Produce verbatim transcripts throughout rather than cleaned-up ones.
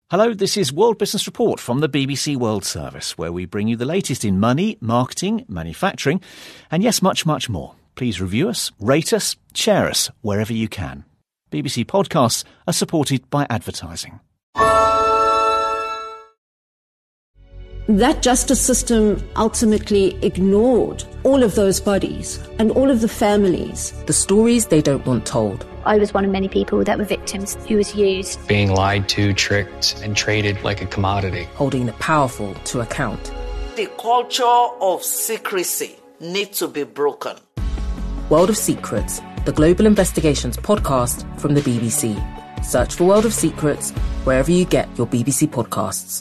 Hello, this is World Business Report from the B B C World Service, where we bring you the latest in money, marketing, manufacturing, and yes, much, much more. Please review us, rate us, share us wherever you can. B B C podcasts are supported by advertising. That justice system ultimately ignored all of those bodies and all of the families. The stories they don't want told. I was one of many people that were victims who was used. Being lied to, tricked, and traded like a commodity. Holding the powerful to account. The culture of secrecy needs to be broken. World of Secrets, the Global Investigations podcast from the B B C. Search for World of Secrets wherever you get your B B C podcasts.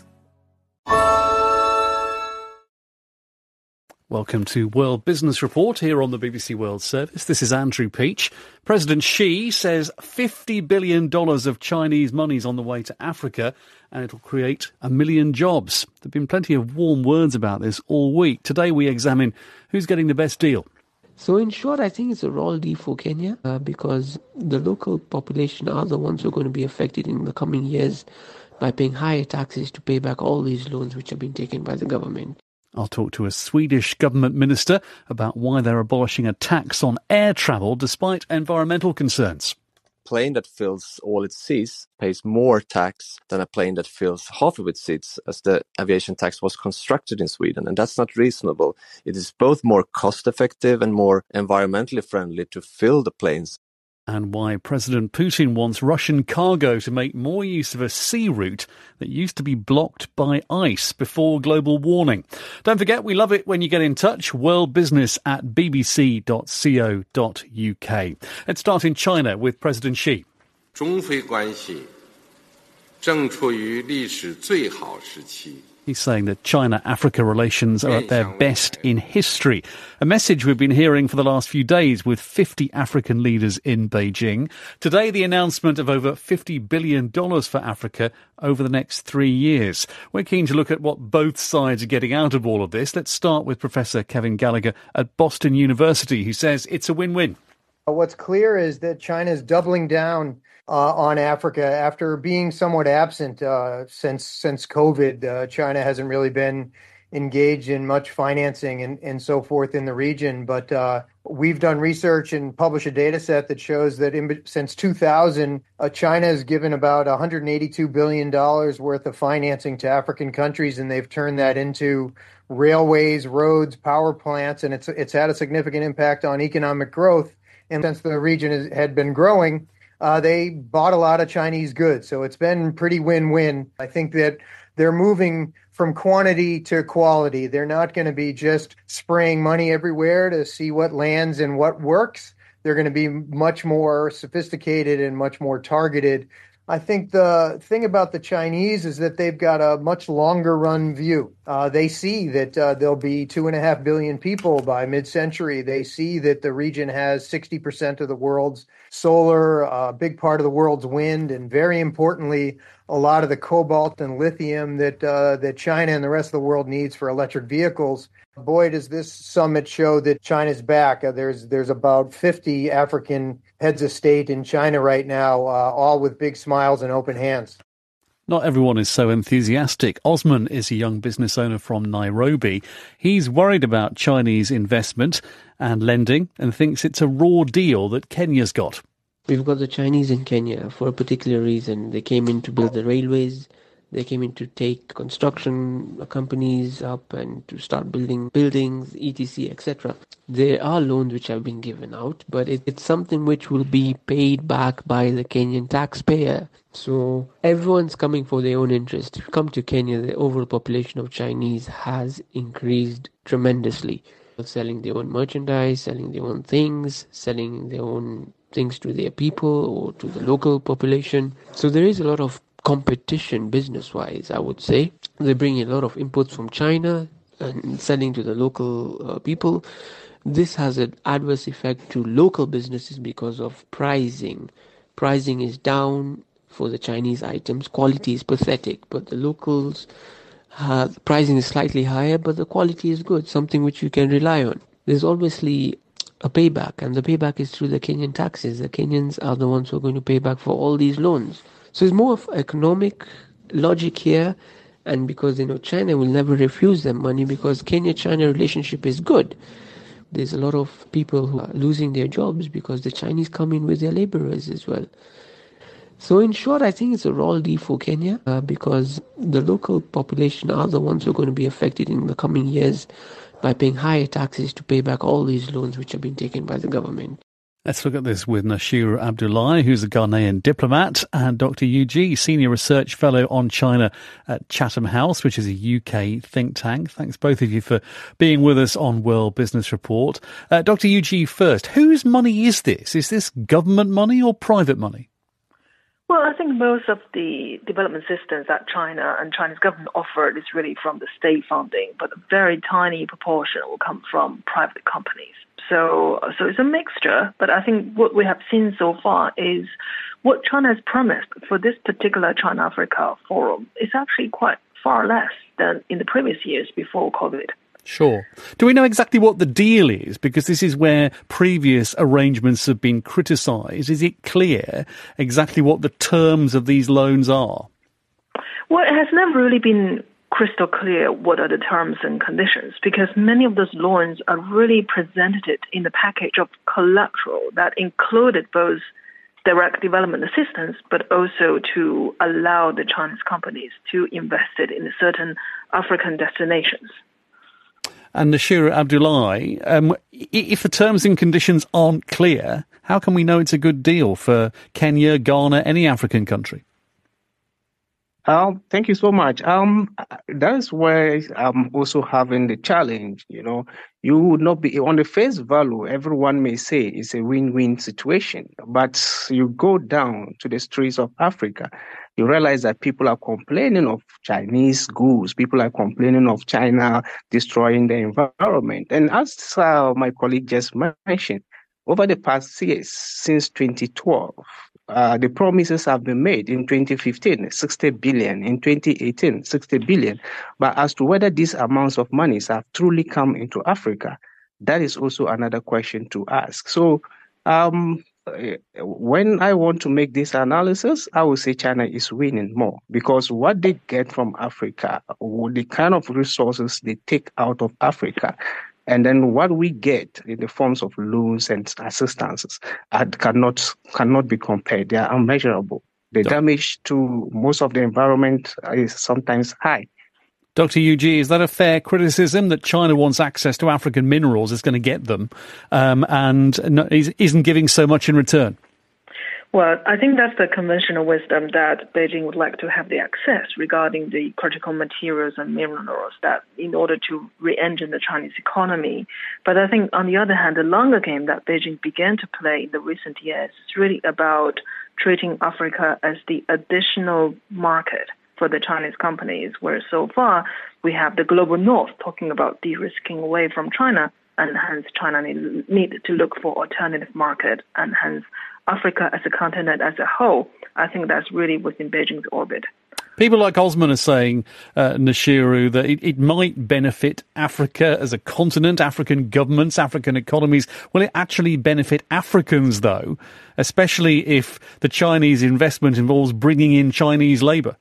Welcome to World Business Report here on the B B C World Service. This is Andrew Peach. President Xi says fifty billion dollars of Chinese money is on the way to Africa and it'll create a million jobs. There have been plenty of warm words about this all week. Today we examine who's getting the best deal. So in short, I think it's a raw deal for Kenya uh, because the local population are the ones who are going to be affected in the coming years by paying higher taxes to pay back all these loans which have been taken by the government. I'll talk to a Swedish government minister about why they're abolishing a tax on air travel despite environmental concerns. A plane that fills all its seats pays more tax than a plane that fills half of its seats, as the aviation tax was constructed in Sweden. And that's not reasonable. It is both more cost-effective and more environmentally friendly to fill the planes. And why President Putin wants Russian cargo to make more use of a sea route that used to be blocked by ice before global warming. Don't forget, we love it when you get in touch. worldbusiness at b b c dot co dot u k. Let's start in China with President Xi. 中非关系正处于历史最好时期. He's saying that China-Africa relations are at their best in history. A message we've been hearing for the last few days with fifty African leaders in Beijing. Today, the announcement of over fifty billion dollars for Africa over the next three years. We're keen to look at what both sides are getting out of all of this. Let's start with Professor Kevin Gallagher at Boston University, who says it's a win-win. What's clear is that China is doubling down Uh, on Africa after being somewhat absent uh, since since COVID. Uh, China hasn't really been engaged in much financing and, and so forth in the region. But uh, we've done research and published a data set that shows that in, since two thousand, uh, China has given about one hundred eighty-two billion dollars worth of financing to African countries, and they've turned that into railways, roads, power plants, and it's it's had a significant impact on economic growth. And since the region is, had been growing, Uh, they bought a lot of Chinese goods, so it's been pretty win-win. I think that they're moving from quantity to quality. They're not going to be just spraying money everywhere to see what lands and what works. They're going to be much more sophisticated and much more targeted. I think the thing about the Chinese is that they've got a much longer run view. Uh, they see that uh, there'll be two and a half billion people by mid-century. They see that the region has sixty percent of the world's solar, a uh, big part of the world's wind, and very importantly, a lot of the cobalt and lithium that uh, that China and the rest of the world needs for electric vehicles. Boy, does this summit show that China's back. Uh, there's there's about fifty African heads of state in China right now, uh, all with big smiles and open hands. Not everyone is so enthusiastic. Osman is a young business owner from Nairobi. He's worried about Chinese investment and lending and thinks it's a raw deal that Kenya's got. We've got the Chinese in Kenya for a particular reason. They came in to build the railways. They came in to take construction companies up and to start building buildings, et cetera, et cetera. There are loans which have been given out, but it, it's something which will be paid back by the Kenyan taxpayer. So everyone's coming for their own interest. If you come to Kenya, the overall population of Chinese has increased tremendously. Selling their own merchandise, selling their own things, selling their own things to their people or to the local population. So there is a lot of competition business-wise, I would say. They bring in a lot of inputs from China and selling to the local uh, people. This has an adverse effect to local businesses because of pricing. Pricing is down for the Chinese items. Quality is pathetic, but the locals, uh, pricing is slightly higher, but the quality is good, something which you can rely on. There's obviously a payback, and the payback is through the Kenyan taxes. The Kenyans are the ones who are going to pay back for all these loans. So it's more of economic logic here, and because, you know, China will never refuse them money because Kenya-China relationship is good. There's a lot of people who are losing their jobs because the Chinese come in with their laborers as well. So in short, I think it's a raw deal for Kenya uh, because the local population are the ones who are going to be affected in the coming years by paying higher taxes to pay back all these loans which have been taken by the government. Let's look at this with Nashiru Abdullahi, who's a Ghanaian diplomat, and Doctor Yu Ji, Senior Research Fellow on China at Chatham House, which is a U K think tank. Thanks both of you for being with us on World Business Report. Uh, Doctor Yu Ji first, whose money is this? Is this government money or private money? Well, I think most of the development assistance that China and China's government offered is really from the state funding, but a very tiny proportion will come from private companies. So, so it's a mixture, but I think what we have seen so far is what China has promised for this particular China-Africa forum is actually quite far less than in the previous years before COVID. Sure. Do we know exactly what the deal is? Because this is where previous arrangements have been criticised. Is it clear exactly what the terms of these loans are? Well, it has never really been crystal clear what are the terms and conditions, because many of those loans are really presented in the package of collateral that included both direct development assistance, but also to allow the Chinese companies to invest it in certain African destinations. And Nashiru Abdullahi, um, if the terms and conditions aren't clear, how can we know it's a good deal for Kenya, Ghana, any African country? Um, thank you so much. Um, that's where I'm also having the challenge. You know, you would not be on the face value. Everyone may say it's a win-win situation, but you go down to the streets of Africa, you realize that people are complaining of Chinese goods. People are complaining of China destroying the environment. And as uh, my colleague just mentioned, over the past years, since twenty twelve, uh, the promises have been made. In twenty fifteen, sixty billion. In twenty eighteen, sixty billion. But as to whether these amounts of monies have truly come into Africa, that is also another question to ask. So um, when I want to make this analysis, I will say China is winning more because what they get from Africa, the kind of resources they take out of Africa, and then what we get in the forms of loans and assistances uh, cannot cannot be compared. They are unmeasurable. The damage to most of the environment is sometimes high. Doctor Yu Ji, is that a fair criticism that China wants access to African minerals, is going to get them, um, and isn't giving so much in return? Well, I think that's the conventional wisdom that Beijing would like to have the access regarding the critical materials and minerals that in order to re-engine the Chinese economy. But I think on the other hand, the longer game that Beijing began to play in the recent years is really about treating Africa as the additional market for the Chinese companies, where so far we have the global north talking about de-risking away from China, and hence China need, need to look for alternative market, and hence Africa as a continent as a whole. I think that's really within Beijing's orbit. People like Osman are saying, uh, Nashiru, that it, it might benefit Africa as a continent, African governments, African economies. Will it actually benefit Africans, though, especially if the Chinese investment involves bringing in Chinese labour?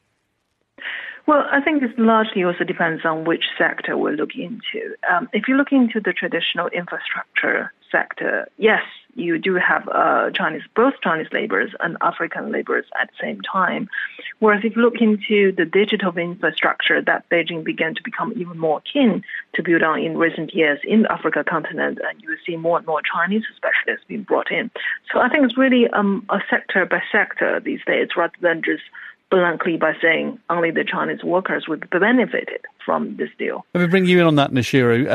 Well, I think this largely also depends on which sector we look into. Um, if you look into the traditional infrastructure sector, yes, you do have uh, Chinese, both Chinese laborers and African laborers at the same time. Whereas if you look into the digital infrastructure that Beijing began to become even more keen to build on in recent years in the Africa continent, and you will see more and more Chinese specialists being brought in. So I think it's really um, a sector by sector these days, rather than just blankly by saying only the Chinese workers would be benefited from this deal. Let me bring you in on that, Nashiru.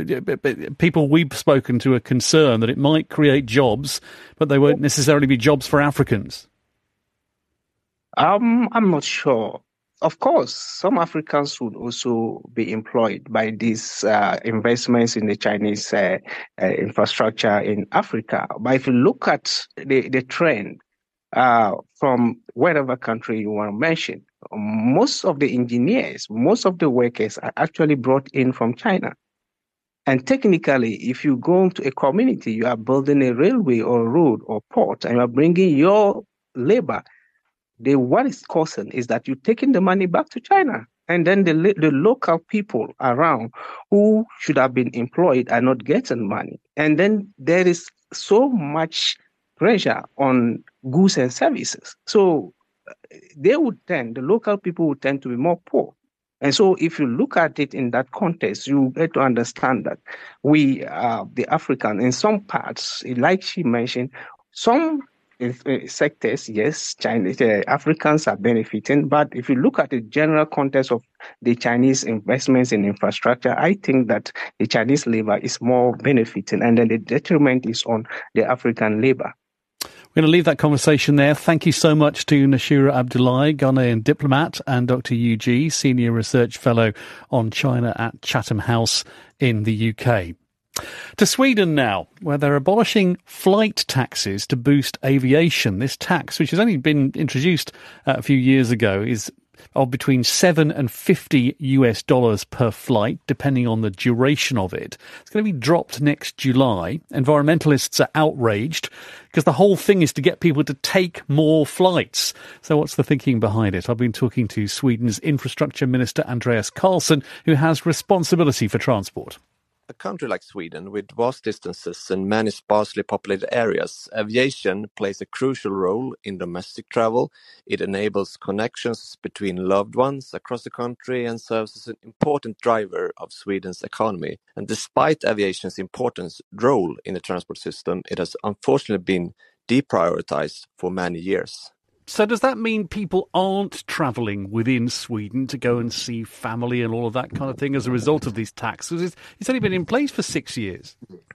Um, people we've spoken to are concerned that it might create jobs, but they won't necessarily be jobs for Africans. Um, I'm not sure. Of course, some Africans would also be employed by these uh, investments in the Chinese uh, uh, infrastructure in Africa. But if you look at the, the trend, Uh, from whatever country you want to mention, most of the engineers, most of the workers are actually brought in from China. And technically, if you go to a community, you are building a railway or a road or port, and you are bringing your labor, the what is causing is that you're taking the money back to China. And then the the local people around who should have been employed are not getting money. And then there is so much pressure on goods and services. So they would tend, the local people would tend to be more poor. And so if you look at it in that context, you get to understand that we, uh, the African, in some parts, like she mentioned, some sectors, yes, Chinese, uh, Africans are benefiting. But if you look at the general context of the Chinese investments in infrastructure, I think that the Chinese labor is more benefiting, and then the detriment is on the African labor. We're going to leave that conversation there. Thank you so much to Noshira Abdullahi, Ghanaian diplomat, and Doctor Yu Ji, Senior Research Fellow on China at Chatham House in the U K. To Sweden now, where they're abolishing flight taxes to boost aviation. This tax, which has only been introduced uh, a few years ago, is of between seven and fifty US dollars per flight, depending on the duration of it. It's going to be dropped next July. Environmentalists are outraged because the whole thing is to get people to take more flights. So what's the thinking behind it? I've been talking to Sweden's Infrastructure Minister Andreas Carlson, who has responsibility for transport. A country like Sweden, with vast distances and many sparsely populated areas, aviation plays a crucial role in domestic travel. It enables connections between loved ones across the country and serves as an important driver of Sweden's economy. And despite aviation's important role in the transport system, it has unfortunately been deprioritized for many years. So does that mean people aren't travelling within Sweden to go and see family and all of that kind of thing as a result of these taxes? It's, it's only been in place for six years.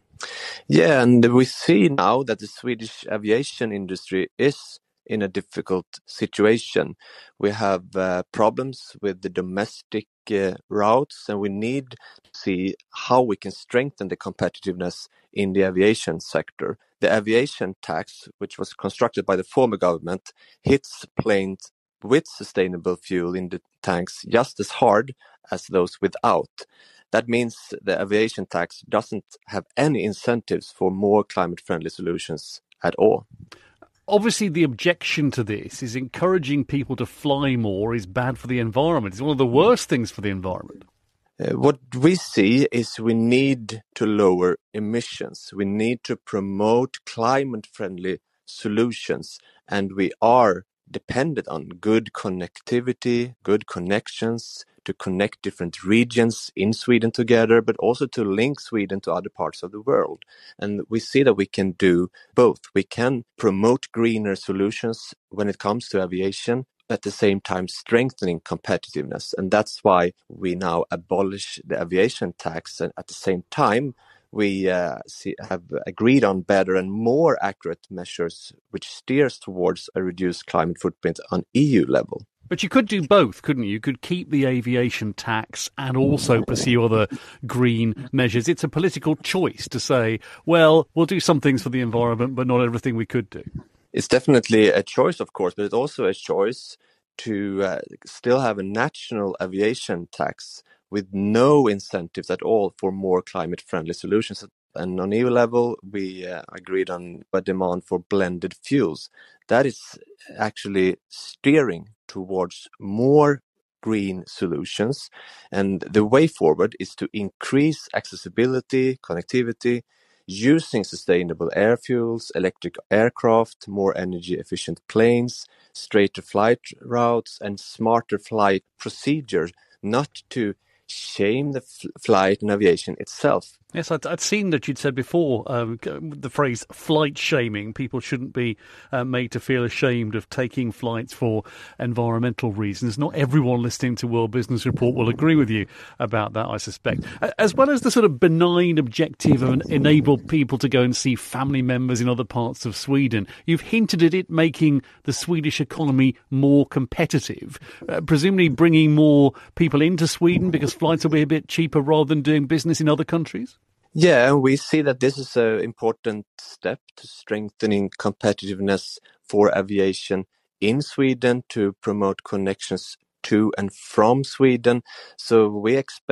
Yeah, and we see now that the Swedish aviation industry is in a difficult situation. We have uh, problems with the domestic uh, routes, and we need to see how we can strengthen the competitiveness in the aviation sector. The aviation tax, which was constructed by the former government, hits planes with sustainable fuel in the tanks just as hard as those without. That means the aviation tax doesn't have any incentives for more climate-friendly solutions at all. Obviously, the objection to this is encouraging people to fly more is bad for the environment. It's one of the worst things for the environment. Uh, what we see is we need to lower emissions. We need to promote climate-friendly solutions, and we are dependent on good connectivity, good connections to connect different regions in Sweden together, but also to link Sweden to other parts of the world. And we see that we can do both. We can promote greener solutions when it comes to aviation, at the same time strengthening competitiveness. And that's why we now abolish the aviation tax. And at the same time, we uh, see, have agreed on better and more accurate measures which steers towards a reduced climate footprint on E U level. But you could do both, couldn't you? You could keep the aviation tax and also pursue other green measures. It's a political choice to say, well, we'll do some things for the environment, but not everything we could do. It's definitely a choice, of course, but it's also a choice to uh, still have a national aviation tax with no incentives at all for more climate-friendly solutions. And on E U level, we uh, agreed on a demand for blended fuels. That is actually steering towards more green solutions. And the way forward is to increase accessibility, connectivity, using sustainable air fuels, electric aircraft, more energy-efficient planes, straighter flight routes, and smarter flight procedures, not to shame the f- flight and aviation itself. Yes, I'd, I'd seen that you'd said before um, the phrase flight shaming. People shouldn't be uh, made to feel ashamed of taking flights for environmental reasons. Not everyone listening to World Business Report will agree with you about that, I suspect. As well as the sort of benign objective of enable people to go and see family members in other parts of Sweden, you've hinted at it making the Swedish economy more competitive, uh, presumably bringing more people into Sweden because flights will be a bit cheaper rather than doing business in other countries? Yeah, and we see that this is an important step to strengthening competitiveness for aviation in Sweden, to promote connections to and from Sweden. So we expect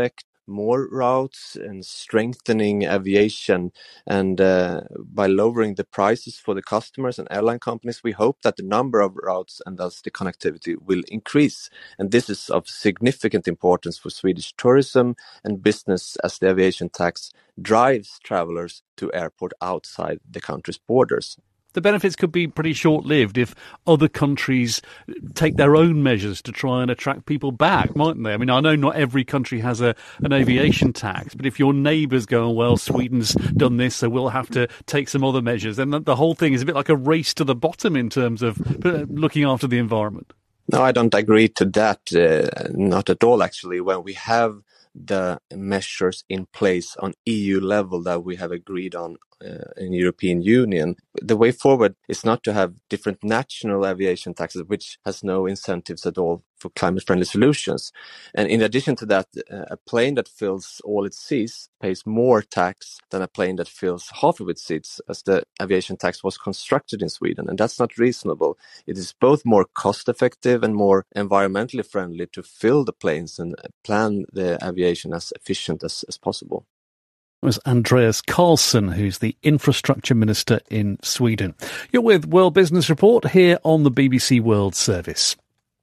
more routes and strengthening aviation. And uh, by lowering the prices for the customers and airline companies, we hope that the number of routes and thus the connectivity will increase. And this is of significant importance for Swedish tourism and business, as the aviation tax drives travelers to airport outside the country's borders. The benefits could be pretty short-lived if other countries take their own measures to try and attract people back, mightn't they? I mean, I know not every country has a an aviation tax, but if your neighbours go, well, Sweden's done this, so we'll have to take some other measures, then the whole thing is a bit like a race to the bottom in terms of looking after the environment. No, I don't agree to that. Uh, not at all, actually. When we have the measures in place on E U level that we have agreed on uh, in the European Union, the way forward is not to have different national aviation taxes, which has no incentives at all for climate-friendly solutions. And in addition to that, uh, a plane that fills all its seats pays more tax than a plane that fills half of its seats, as the aviation tax was constructed in Sweden. And that's not reasonable. It is both more cost-effective and more environmentally friendly to fill the planes and plan the aviation as efficient as, as possible. It was Andreas Carlson, who's the Infrastructure Minister in Sweden. You're with World Business Report here on the B B C World Service.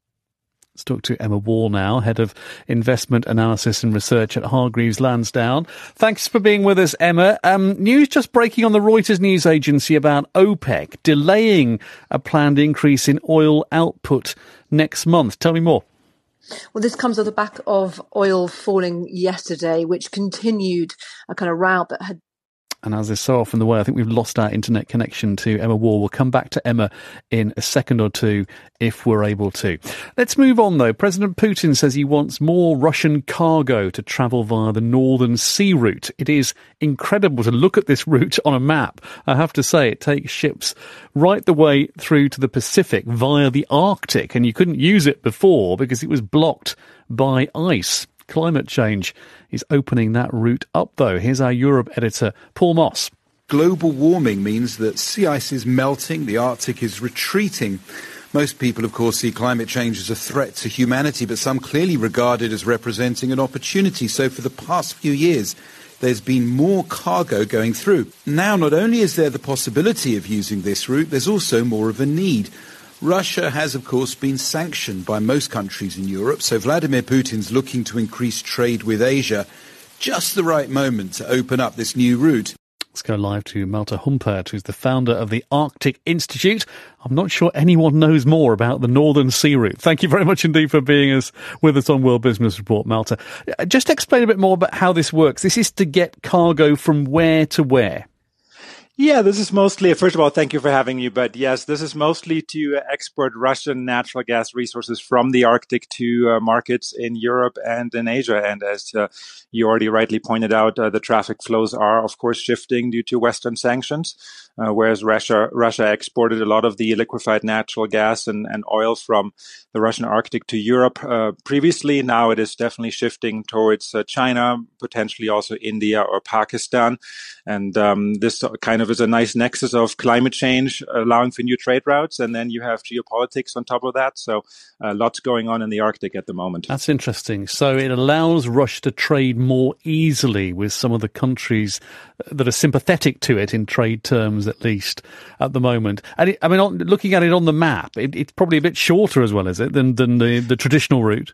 Let's talk to Emma Wall now, Head of Investment Analysis and Research at Hargreaves Lansdown. Thanks for being with us, Emma. Um, news just breaking on the Reuters news agency about OPEC delaying a planned increase in oil output next month. Tell me more. Well, this comes on the back of oil falling yesterday, which continued a kind of rout that had. And as is so often the way, I think we've lost our internet connection to Emma Wall. We'll come back to Emma in a second or two if we're able to. Let's move on, though. President Putin says he wants more Russian cargo to travel via the Northern Sea Route. It is incredible to look at this route on a map. I have to say, it takes ships right the way through to the Pacific via the Arctic, and you couldn't use it before because it was blocked by ice. Climate change is opening that route up, though. Here's our Europe editor, Paul Moss. Global warming means that sea ice is melting, the Arctic is retreating. Most people, of course, see climate change as a threat to humanity, but some clearly regard it as representing an opportunity. So for the past few years, there's been more cargo going through. Now, not only is there the possibility of using this route, there's also more of a need. Russia has, of course, been sanctioned by most countries in Europe, so Vladimir Putin's looking to increase trade with Asia. Just the right moment to open up this new route. Let's go live to Malte Humpert, who's the founder of the Arctic Institute. I'm not sure anyone knows more about the Northern Sea Route. Thank you very much indeed for being us, with us on World Business Report, Malte. Just explain a bit more about how this works. This is to get cargo from where to where? Yeah, this is mostly, first of all, thank you for having me. But yes, this is mostly to export Russian natural gas resources from the Arctic to uh, markets in Europe and in Asia. And as uh, you already rightly pointed out, uh, the traffic flows are, of course, shifting due to Western sanctions, uh, whereas Russia Russia exported a lot of the liquefied natural gas and, and oil from the Russian Arctic to Europe uh, previously. Now it is definitely shifting towards uh, China, potentially also India or Pakistan. And um, this kind of is a nice nexus of climate change, allowing for new trade routes. And then you have geopolitics on top of that. So uh, lots going on in the Arctic at the moment. That's interesting. So it allows Russia to trade more easily with some of the countries that are sympathetic to it in trade terms, at least at the moment. And it, I mean, looking at it on the map, it, it's probably a bit shorter as well, is it, than, than the, the traditional route?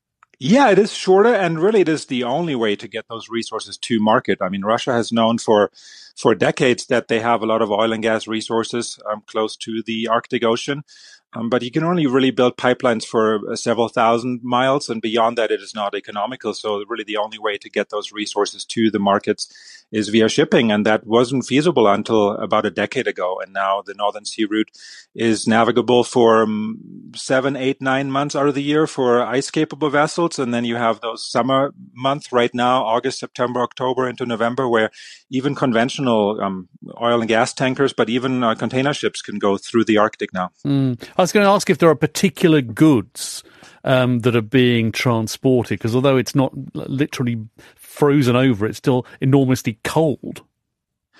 Yeah, it is shorter, and really it is the only way to get those resources to market. I mean, Russia has known for for decades that they have a lot of oil and gas resources um, close to the Arctic Ocean. Um, but you can only really build pipelines for uh, several thousand miles, and beyond that, it is not economical. So really the only way to get those resources to the markets is via shipping. And that wasn't feasible until about a decade ago. And now the Northern Sea Route is navigable for um, seven, eight, nine months out of the year for ice-capable vessels. And then you have those summer months right now, August, September, October into November, where even conventional um, oil and gas tankers, but even uh, container ships can go through the Arctic now. Mm. I was going to ask if there are particular goods um, that are being transported, because although it's not literally frozen over, it's still enormously cold.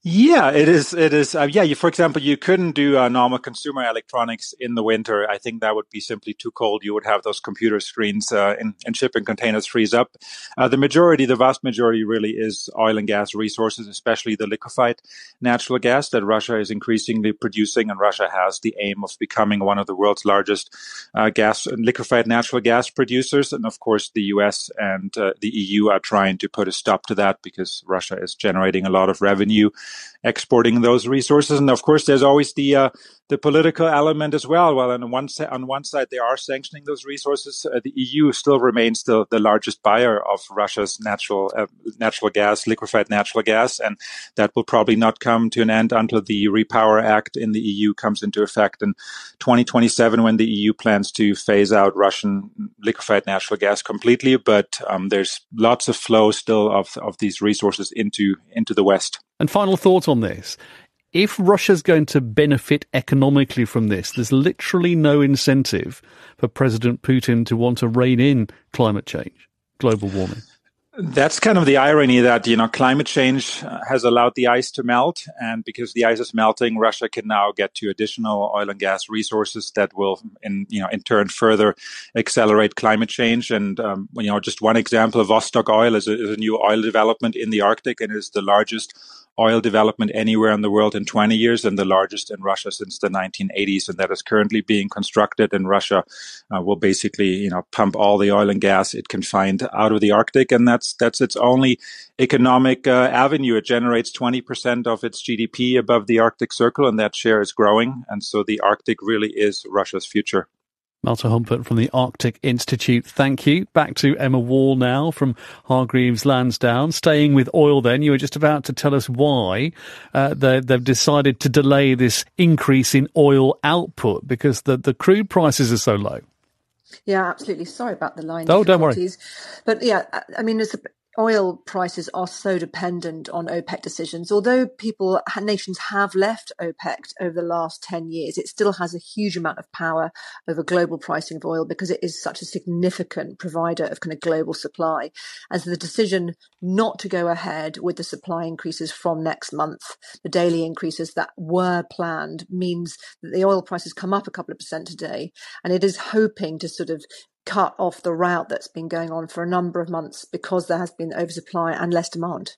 Yeah, it is. It is. Uh, yeah, you, for example, you couldn't do uh, normal consumer electronics in the winter. I think that would be simply too cold. You would have those computer screens uh, in, in shipping containers freeze up. Uh, the majority, the vast majority really is oil and gas resources, especially the liquefied natural gas that Russia is increasingly producing. And Russia has the aim of becoming one of the world's largest uh, gas and liquefied natural gas producers. And of course, the U S and uh, the E U are trying to put a stop to that because Russia is generating a lot of revenue exporting those resources. And of course, there's always the uh, the political element as well. Well, on one, sa- on one side, they are sanctioning those resources. Uh, the E U still remains the, the largest buyer of Russia's natural uh, natural gas, liquefied natural gas, and that will probably not come to an end until the Repower Act in the E U comes into effect in twenty twenty-seven, when the E U plans to phase out Russian liquefied natural gas completely. But um, there's lots of flow still of, of these resources into into the West. And final thought on this. If Russia's going to benefit economically from this, there's literally no incentive for President Putin to want to rein in climate change, global warming. That's kind of the irony that, you know, climate change has allowed the ice to melt. And because the ice is melting, Russia can now get to additional oil and gas resources that will, in, you know, in turn further accelerate climate change. And, um, you know, just one example of Vostok Oil is a, is a new oil development in the Arctic and is the largest oil development anywhere in the world in twenty years and the largest in Russia since the nineteen eighties. And that is currently being constructed. And Russia uh, will basically, you know, pump all the oil and gas it can find out of the Arctic. And that's, that's its only economic uh, avenue. It generates twenty percent of its G D P above the Arctic Circle, and that share is growing. And so the Arctic really is Russia's future. Malte Humpert from the Arctic Institute, thank you. Back to Emma Wall now from Hargreaves Lansdown. Staying with oil then, you were just about to tell us why uh, they, they've decided to delay this increase in oil output because the, the crude prices are so low. Yeah, absolutely. Sorry about the line. Oh, don't worry. But yeah, I mean, it's a, oil prices are so dependent on OPEC decisions. Although people, nations have left OPEC over the last ten years, it still has a huge amount of power over global pricing of oil because it is such a significant provider of kind of global supply. And so the decision not to go ahead with the supply increases from next month, the daily increases that were planned, means that the oil prices come up a couple of percent today. And it is hoping to sort of cut off the route that's been going on for a number of months because there has been oversupply and less demand.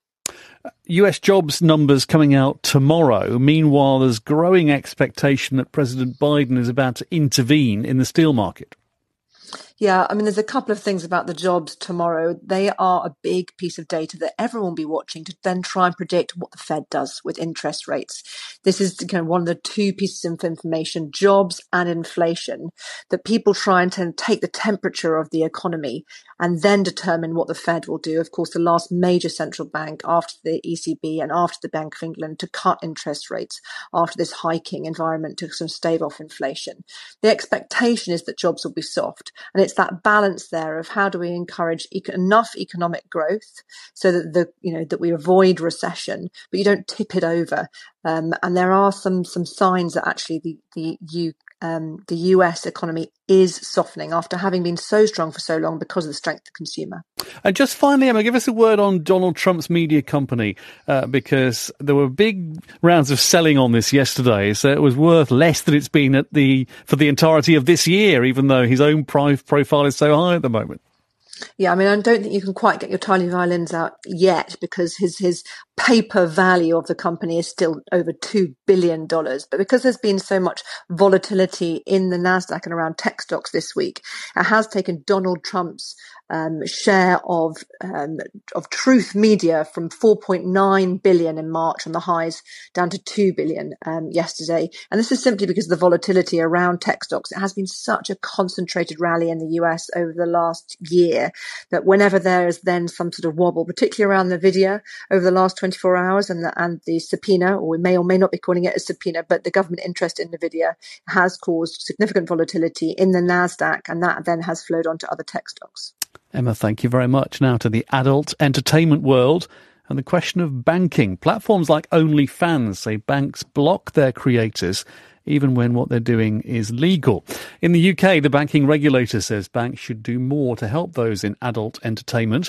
U S jobs numbers coming out tomorrow. Meanwhile, there's growing expectation that President Biden is about to intervene in the steel market. Yeah, I mean, there's a couple of things about the jobs tomorrow. They are a big piece of data that everyone will be watching to then try and predict what the Fed does with interest rates. This is kind of one of the two pieces of information, jobs and inflation, that people try and t- take the temperature of the economy and then determine what the Fed will do. Of course, the last major central bank after the E C B and after the Bank of England to cut interest rates after this hiking environment to sort of stave off inflation. The expectation is that jobs will be soft. And it's that balance there of how do we encourage e- enough economic growth so that the you know that we avoid recession, but you don't tip it over. Um, and there are some some signs that actually the the U um, the U S economy is softening after having been so strong for so long because of the strength of the consumer. And just finally, Emma, give us a word on Donald Trump's media company, uh, because there were big rounds of selling on this yesterday, so it was worth less than it's been at the for the entirety of this year, even though his own pro- profile is so high at the moment. Yeah, I mean, I don't think you can quite get your tiny violins out yet because his his paper value of the company is still over two billion dollars. But because there's been so much volatility in the NASDAQ and around tech stocks this week, it has taken Donald Trump's um, share of um, of Truth Media from four point nine billion in March on the highs down to two billion um, yesterday. And this is simply because of the volatility around tech stocks. It has been such a concentrated rally in the U S over the last year that whenever there is then some sort of wobble, particularly around NVIDIA over the last twenty-four hours and the, and the subpoena, or we may or may not be calling it a subpoena, but the government interest in NVIDIA has caused significant volatility in the NASDAQ, and that then has flowed onto other tech stocks. Emma, thank you very much. Now to the adult entertainment world and the question of banking. Platforms like OnlyFans say banks block their creators even when what they're doing is legal. In the U K, the banking regulator says banks should do more to help those in adult entertainment.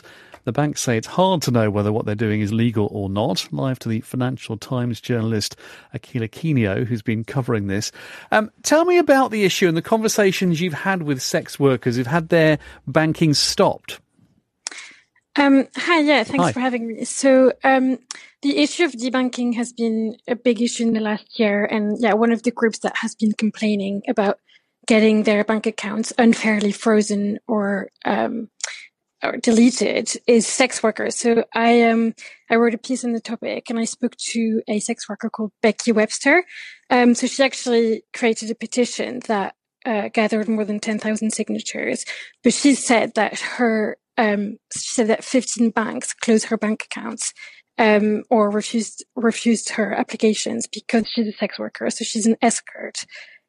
The banks say it's hard to know whether what they're doing is legal or not. Live to the Financial Times journalist Akilah Quinio, who's been covering this. Um, tell me about the issue and the conversations you've had with sex workers who've had their banking stopped. Um, hi, yeah, thanks Hi. for having me. So, um, the issue of debanking has been a big issue in the last year. And yeah, one of the groups that has been complaining about getting their bank accounts unfairly frozen or, um, or deleted is sex workers. So I, um, I wrote a piece on the topic and I spoke to a sex worker called Becky Webster. Um, so she actually created a petition that, uh, gathered more than ten thousand signatures, but she said that her Um, she said that fifteen banks closed her bank accounts, um, or refused, refused her applications because she's a sex worker. So she's an escort.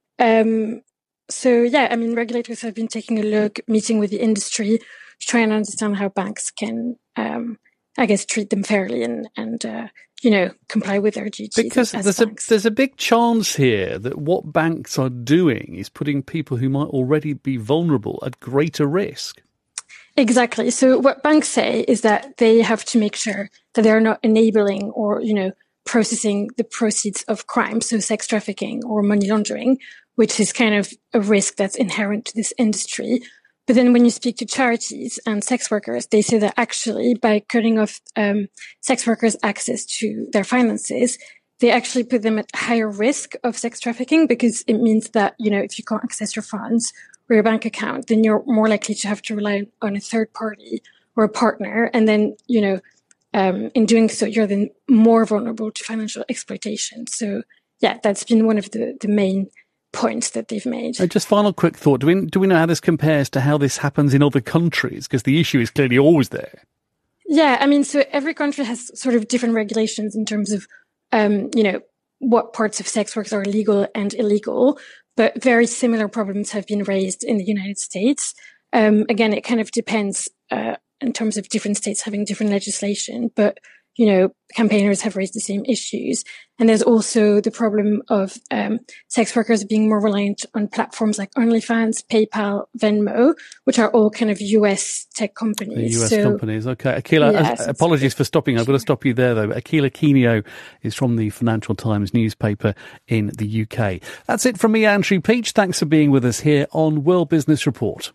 Um, so yeah, I mean, regulators have been taking a look, meeting with the industry, trying to understand how banks can, um, I guess, treat them fairly and, and, uh, you know, comply with their duties. Because as there's a, banks. there's a big chance here that what banks are doing is putting people who might already be vulnerable at greater risk. Exactly. So what banks say is that they have to make sure that they're not enabling or, you know, processing the proceeds of crime, so sex trafficking or money laundering, which is kind of a risk that's inherent to this industry. But then when you speak to charities and sex workers, they say that actually by cutting off um, sex workers' access to their finances, they actually put them at higher risk of sex trafficking because it means that, you know, if you can't access your funds or your bank account, then you're more likely to have to rely on a third party or a partner. And then, you know, um, in doing so, you're then more vulnerable to financial exploitation. So, yeah, that's been one of the, the main points that they've made. Uh, just final quick thought. Do we, do we know how this compares to how this happens in other countries? Because the issue is clearly always there. Yeah, I mean, so every country has sort of different regulations in terms of, um, you know, what parts of sex work are legal and illegal. But very similar problems have been raised in the United States. Um, again, it kind of depends uh, in terms of different states having different legislation. But, you know, campaigners have raised the same issues. And there's also the problem of um, sex workers being more reliant on platforms like OnlyFans, PayPal, Venmo, which are all kind of U S tech companies. The U S so, companies. Okay. Akilah, yes, uh, apologies for stopping. I've got to stop you there, though. Akilah Quinio is from the Financial Times newspaper in the U K. That's it from me, Andrew Peach. Thanks for being with us here on World Business Report.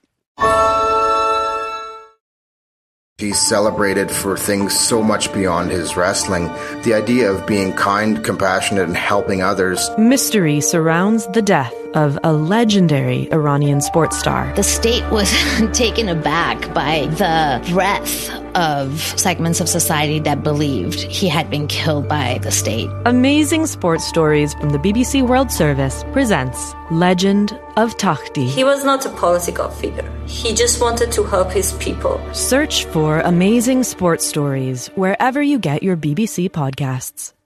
He's celebrated for things so much beyond his wrestling. The idea of being kind, compassionate, and helping others. Mystery surrounds the death of a legendary Iranian sports star. The state was taken aback by the breadth of segments of society that believed he had been killed by the state. Amazing Sports Stories from the B B C World Service presents Legend of Takhti. He was not a political figure. He just wanted to help his people. Search for Amazing Sports Stories wherever you get your B B C podcasts.